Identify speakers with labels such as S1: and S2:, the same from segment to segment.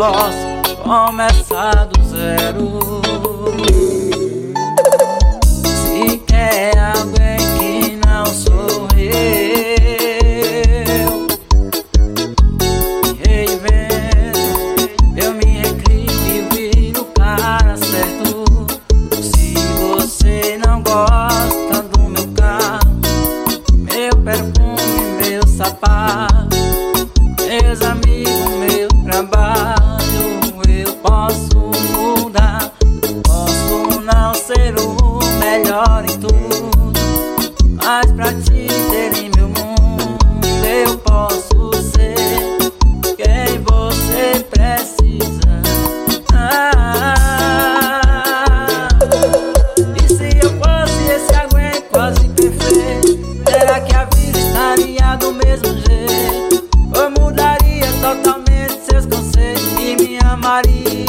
S1: posso começar do zero. Se quer alguém que não sou eu, reinvento, eu me recrio e viro o cara certo. Se você não gosta do meu carro, meu perfume, meu sapato, meus amigos, meu trabalho, eu posso mudar. Posso não ser o melhor em tudo, mas pra te ter em meu mundo eu posso ser quem você precisa. E se eu fosse esse alguém quase perfeito, será que a vida estaria do mesmo jeito? Ou mudaria totalmente seus conceitos e me amaria?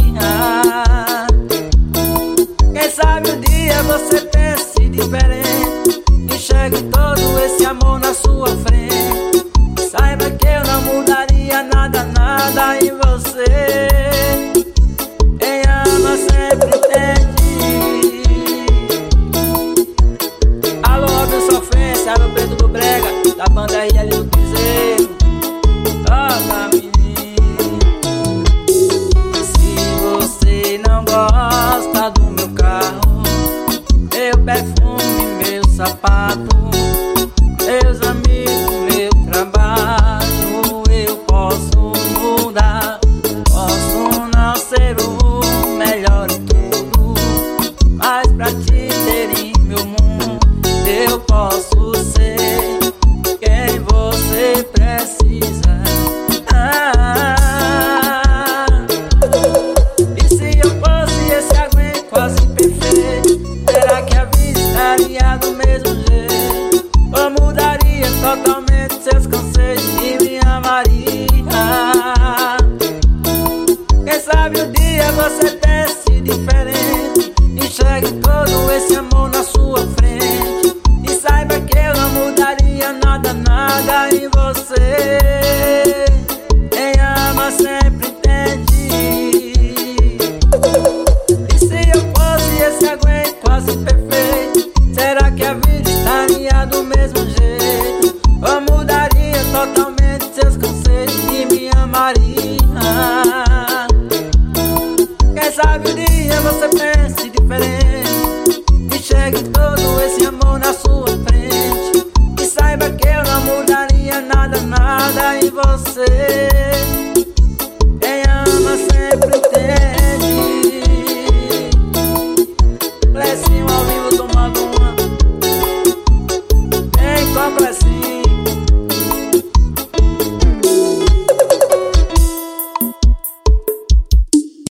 S1: Quem sabe um dia você pense diferente, enxergue todo esse amor na sua frente. Saiba que eu não mudaria nada, nada em você. Quem ama sempre entende. Alô, Robin Sofrência, alô, Preto do Brega, da banda Ilha do Piseiro. Toca, menino. Se você não gosta do meu carro, meu perfume, meu sapato, meus amigos, meu trabalho, eu posso mudar. Posso não ser o melhor em tudo, mas pra te ter em meu mundo eu posso ser quem você precisa. E se eu fosse esse alguém quase perfeito, será que a vida estaria do mesmo jeito? Ou mudaria totalmente seus conceitos e me amaria? Quem sabe um dia você pense diferente, enxergue todo esse amor na sua frente. E saiba que eu não mudaria nada, nada em você. Quem ama sempre entende. E se eu fosse esse alguém quase perfeito, será que a vida estaria do mesmo jeito? Ou mudaria totalmente seus conceitos e me amaria? Quem sabe um dia você pense diferente, enxergue